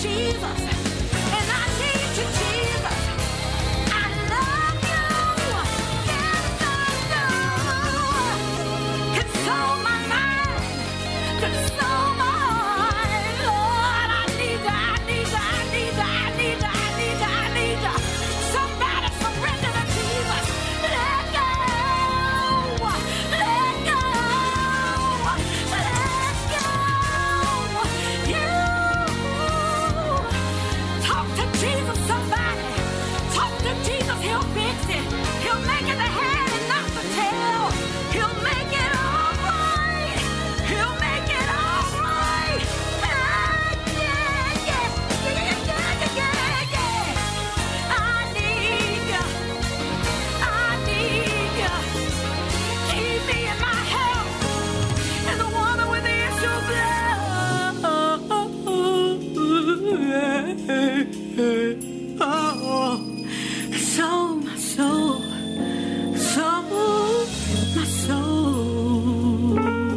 Jesus, and I need you, Jesus. I love you. Yes, I do. Console my mind, console my heart. Lord, I need you, I need you, I need you, I need you, I need you, I need you. Somebody surrender to Jesus. Let go. Let go. Let go. You talk to Jesus, somebody. Talk to Jesus. He'll fix it. He'll make it the head and not the tail. He'll make it all right. He'll make it all right. Yeah, yeah, yeah, yeah, yeah, yeah. I need you. I need you. Keep me in my health and the water with the issue of blood. Oh, so my soul, so my soul.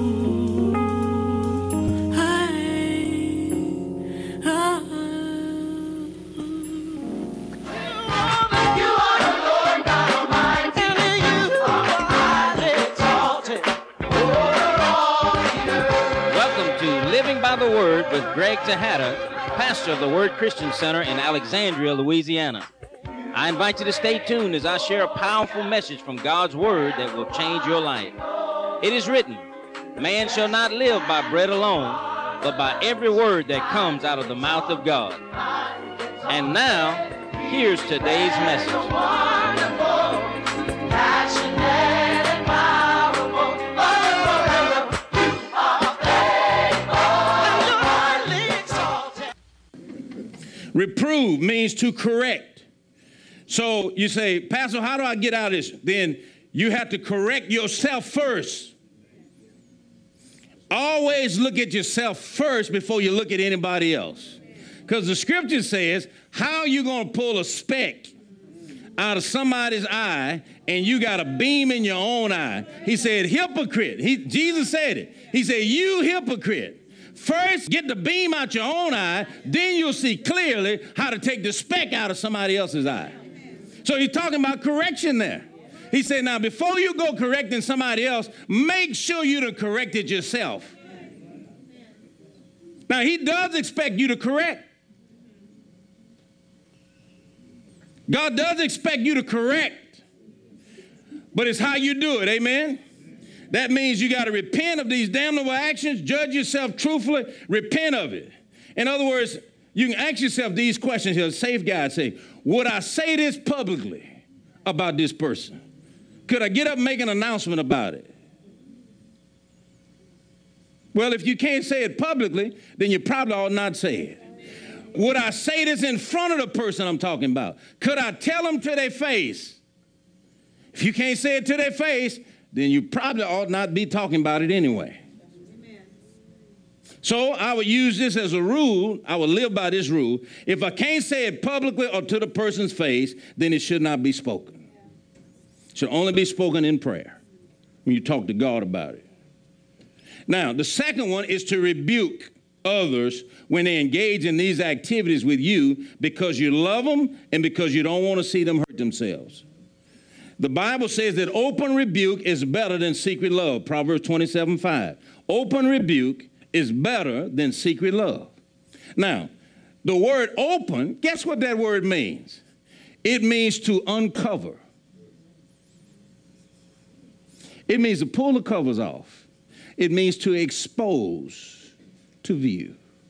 Welcome to Living by the Word with Greg Tejada, pastor of the Word Christian Center in Alexandria, Louisiana. I invite you to stay tuned as I share a powerful message from God's Word that will change your life. It is written, man shall not live by bread alone, but by every word that comes out of the mouth of God. And now, here's today's message. Reprove means to correct. So you say, Pastor, how do I get out of this? Then you have to correct yourself first. Always look at yourself first before you look at anybody else. Because the scripture says, how are you going to pull a speck out of somebody's eye and you got a beam in your own eye? He said, hypocrite. Jesus said it. He said, you hypocrite. First, get the beam out your own eye, then you'll see clearly how to take the speck out of somebody else's eye. So he's talking about correction there. He said, now, before you go correcting somebody else, make sure you done corrected yourself. Now, he does expect you to correct. God does expect you to correct, but it's how you do it, amen? That means you got to repent of these damnable actions, judge yourself truthfully, repent of it. In other words, you can ask yourself these questions here, safeguard, say, would I say this publicly about this person? Could I get up and make an announcement about it? Well, if you can't say it publicly, then you probably ought not say it. Would I say this in front of the person I'm talking about? Could I tell them to their face? If you can't say it to their face, then you probably ought not be talking about it anyway. Amen. So I would use this as a rule. I would live by this rule. If I can't say it publicly or to the person's face, then it should not be spoken. It should only be spoken in prayer when you talk to God about it. Now, the second one is to rebuke others when they engage in these activities with you because you love them and because you don't want to see them hurt themselves. The Bible says that open rebuke is better than secret love. Proverbs 27:5. Open rebuke is better than secret love. Now, the word open, guess what that word means? It means to uncover. It means to pull the covers off. It means to expose to view.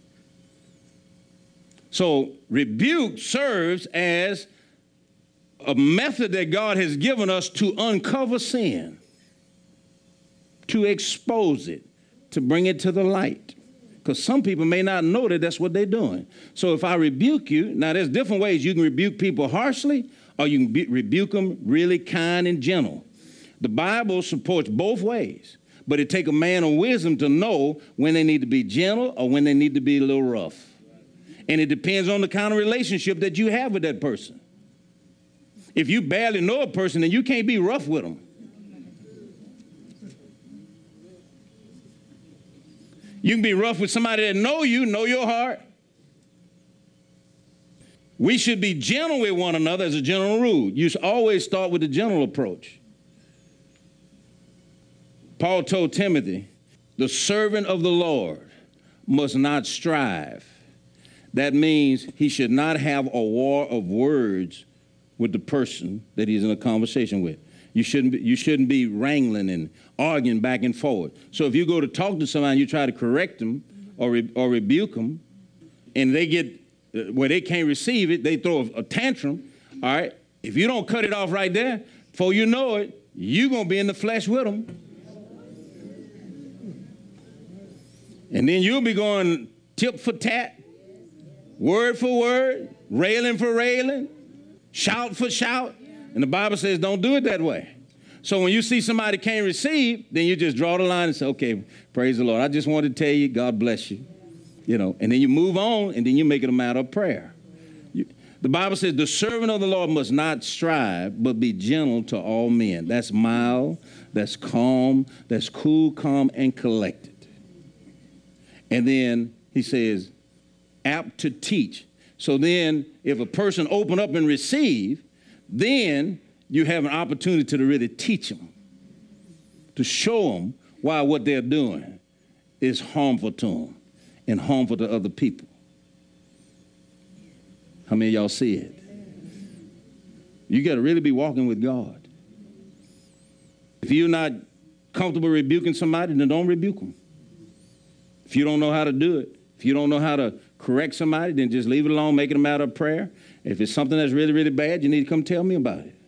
So rebuke serves as a method that God has given us to uncover sin, to expose it, to bring it to the light. Because some people may not know that that's what they're doing. So if I rebuke you, now there's different ways you can rebuke people harshly or you can rebuke them really kind and gentle. The Bible supports both ways, but it takes a man of wisdom to know when they need to be gentle or when they need to be a little rough. And it depends on the kind of relationship that you have with that person. If you barely know a person, then you can't be rough with them. You can be rough with somebody that know you, know your heart. We should be gentle with one another as a general rule. You should always start with the gentle approach. Paul told Timothy, the servant of the Lord must not strive. That means he should not have a war of words with the person that he's in a conversation with. You shouldn't be wrangling and arguing back and forth. So if you go to talk to somebody, you try to correct them or rebuke them, and they get where they can't receive it, they throw a tantrum. All right, if you don't cut it off right there, before you know it, you're gonna be in the flesh with them, and then you'll be going tip for tat, word for word, railing for railing, shout for shout. And the Bible says don't do it that way. So when you see somebody can't receive, then you just draw the line and say, okay, praise the Lord. I just wanted to tell you, God bless you. You know, and then you move on, and then you make it a matter of prayer. The Bible says the servant of the Lord must not strive, but be gentle to all men. That's mild, that's calm, that's cool, calm, and collected. And then he says, apt to teach. So then if a person open up and receive, then you have an opportunity to really teach them, to show them why what they're doing is harmful to them and harmful to other people. How many of y'all see it? You got to really be walking with God. If you're not comfortable rebuking somebody, then don't rebuke them. If you don't know how to do it, if you don't know how to correct somebody, then just leave it alone, make it a matter of prayer. If it's something that's really, really bad, you need to come tell me about it.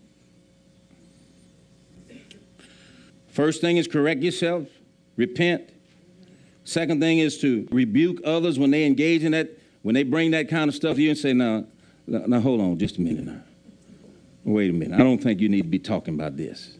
First thing is correct yourself, repent. Second thing is to rebuke others when they engage in that, when they bring that kind of stuff to you and say, now hold on just a minute now. Wait a minute. I don't think you need to be talking about this.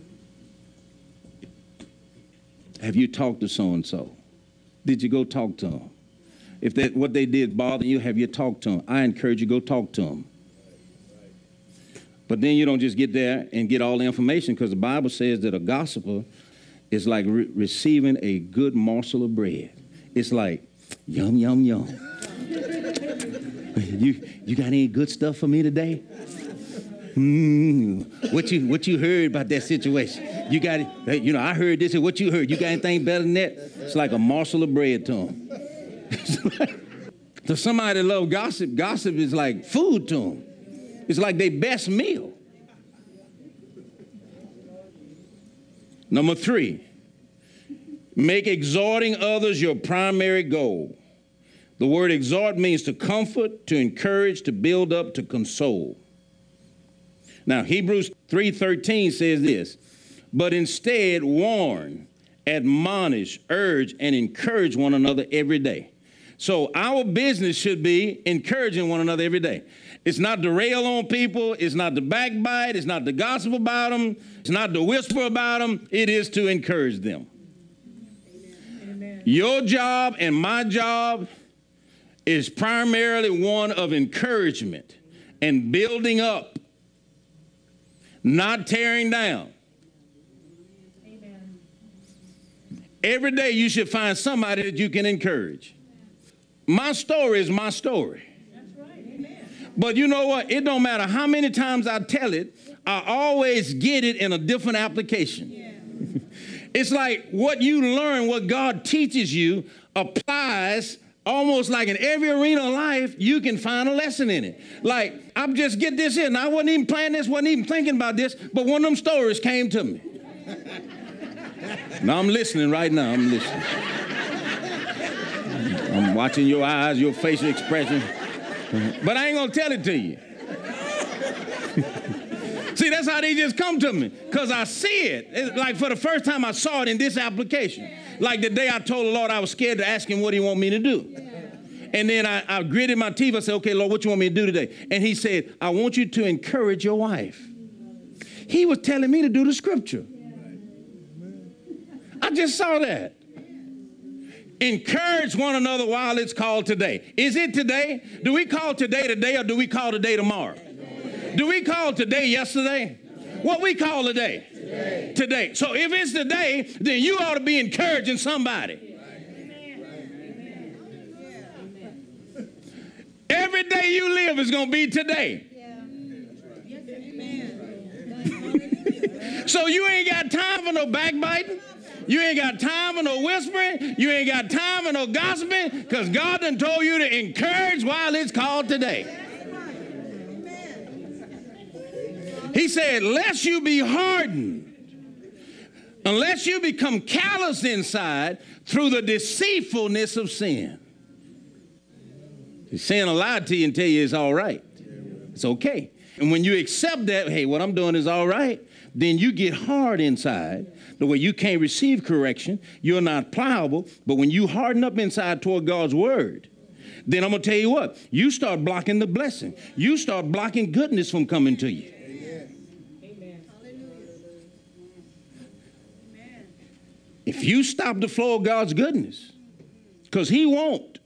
Have you talked to so-and-so? Did you go talk to them? If that what they did bother you, have you talked to them? I encourage you, go talk to them. But then you don't just get there and get all the information, because the Bible says that a gossiper is like receiving a good morsel of bread. It's like, yum, yum, yum. You got any good stuff for me today? What you heard about that situation? You got it? You know, I heard this. What you heard? You got anything better than that? It's like a morsel of bread to them. To somebody that loves gossip, gossip is like food to them. It's like their best meal. Number 3, make exhorting others your primary goal. The word exhort means to comfort, to encourage, to build up, to console. Now, Hebrews 3:13 says this, but instead warn, admonish, urge, and encourage one another every day. So our business should be encouraging one another every day. It's not to rail on people. It's not to backbite. It's not to gossip about them. It's not to whisper about them. It is to encourage them. Amen. Your job and my job is primarily one of encouragement and building up, not tearing down. Amen. Every day you should find somebody that you can encourage. My story is my story. That's right. Amen. But you know what? It don't matter how many times I tell it, I always get it in a different application. Yeah. It's like what you learn, what God teaches you, applies almost like in every arena of life, you can find a lesson in it. Like, I'm just get this in. I wasn't even planning this, wasn't even thinking about this, but one of them stories came to me. Now I'm listening right now. I'm listening. I'm watching your eyes, your facial expression. But I ain't going to tell it to you. See, that's how they just come to me, because I see it. It's like for the first time I saw it in this application. Like the day I told the Lord I was scared to ask him what he want me to do. And then I gritted my teeth. I said, okay, Lord, what you want me to do today? And he said, I want you to encourage your wife. He was telling me to do the scripture. I just saw that. Encourage one another while it's called today. Is it today? Do we call today today, or do we call today tomorrow? Do we call today yesterday? What we call today? Today. So if it's today, then you ought to be encouraging somebody. Every day you live of it's going to be today. So you ain't got time for no backbiting. You ain't got time for no whispering. You ain't got time for no gossiping, because God done told you to encourage while it's called today. He said, lest you be hardened, unless you become callous inside through the deceitfulness of sin. Sin will lie to you and tell you it's all right. It's okay. And when you accept that, hey, what I'm doing is all right, then you get hard inside, the way you can't receive correction. You're not pliable. But when you harden up inside toward God's word, then I'm going to tell you what, you start blocking the blessing. You start blocking goodness from coming to you. Amen. If you stop the flow of God's goodness, because he won't.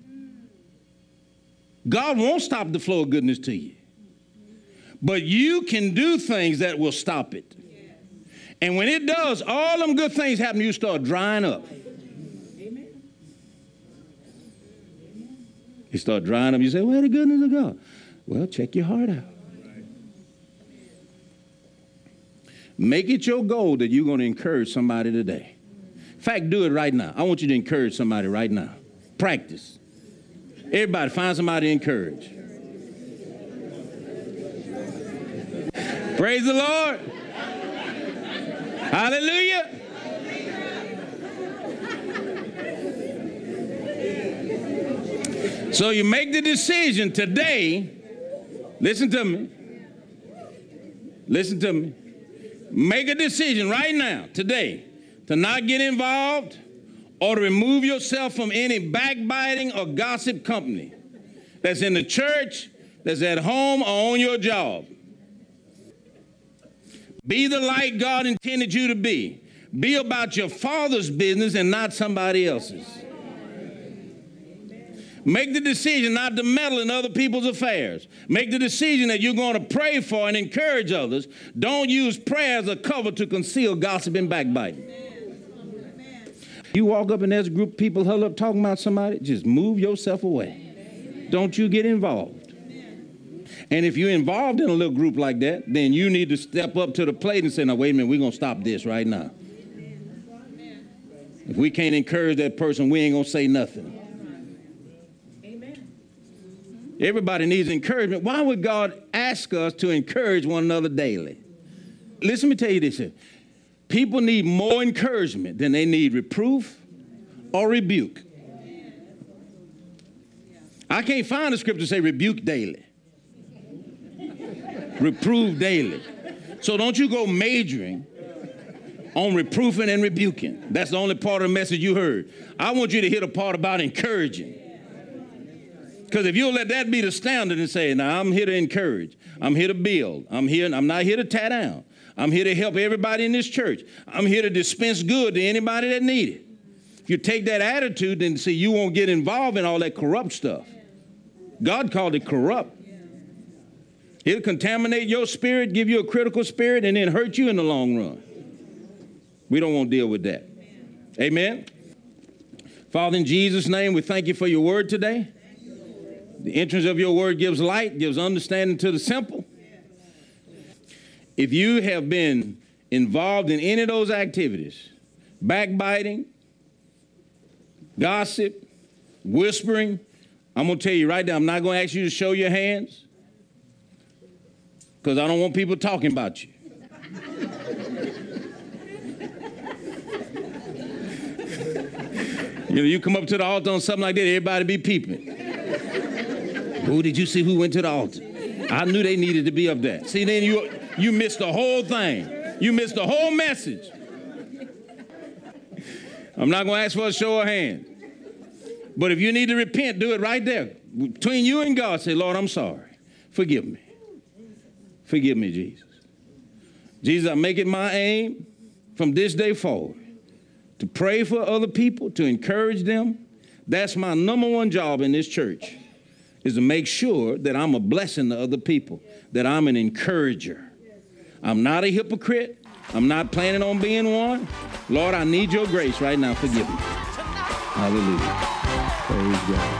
God won't stop the flow of goodness to you. But you can do things that will stop it. And when it does, all them good things happen, you start drying up. You start drying up. You say, where the goodness of God? Well, check your heart out. Make it your goal that you're going to encourage somebody today. In fact, do it right now. I want you to encourage somebody right now. Practice. Everybody, find somebody to encourage. Praise the Lord. Hallelujah. So you make the decision today. Listen to me. Listen to me. Make a decision right now, today, to not get involved or to remove yourself from any backbiting or gossip company that's in the church, that's at home, or on your job. Be the light God intended you to be. Be about your Father's business and not somebody else's. Make the decision not to meddle in other people's affairs. Make the decision that you're going to pray for and encourage others. Don't use prayer as a cover to conceal gossip and backbiting. You walk up and there's a group of people huddled up talking about somebody, just move yourself away. Don't you get involved. And if you're involved in a little group like that, then you need to step up to the plate and say, now, wait a minute, we're going to stop this right now. If we can't encourage that person, we ain't going to say nothing. Everybody needs encouragement. Why would God ask us to encourage one another daily? Listen, let me tell you this. People need more encouragement than they need reproof or rebuke. I can't find a scripture to say rebuke daily. Reprove daily. So don't you go majoring on reproofing and rebuking. That's the only part of the message you heard. I want you to hear the part about encouraging. Because if you'll let that be the standard and say, now I'm here to encourage. I'm here to build. I'm not here to tear down. I'm here to help everybody in this church. I'm here to dispense good to anybody that need it. If you take that attitude, then see, you won't get involved in all that corrupt stuff. God called it corrupt. It'll contaminate your spirit, give you a critical spirit, and then hurt you in the long run. We don't want to deal with that. Amen. Father, in Jesus' name, we thank you for your word today. The entrance of your word gives light, gives understanding to the simple. If you have been involved in any of those activities, backbiting, gossip, whispering, I'm going to tell you right now, I'm not going to ask you to show your hands because I don't want people talking about you. You come up to the altar on something like that, everybody be peeping. Oh, did you see who went to the altar? I knew they needed to be up there. See, then you missed the whole thing. You missed the whole message. I'm not going to ask for a show of hands. But if you need to repent, do it right there. Between you and God, say, Lord, I'm sorry. Forgive me. Forgive me, Jesus. Jesus, I make it my aim from this day forward to pray for other people, to encourage them. That's my number one job in this church, is to make sure that I'm a blessing to other people, that I'm an encourager. I'm not a hypocrite. I'm not planning on being one. Lord, I need your grace right now. Forgive me. Hallelujah. Praise God.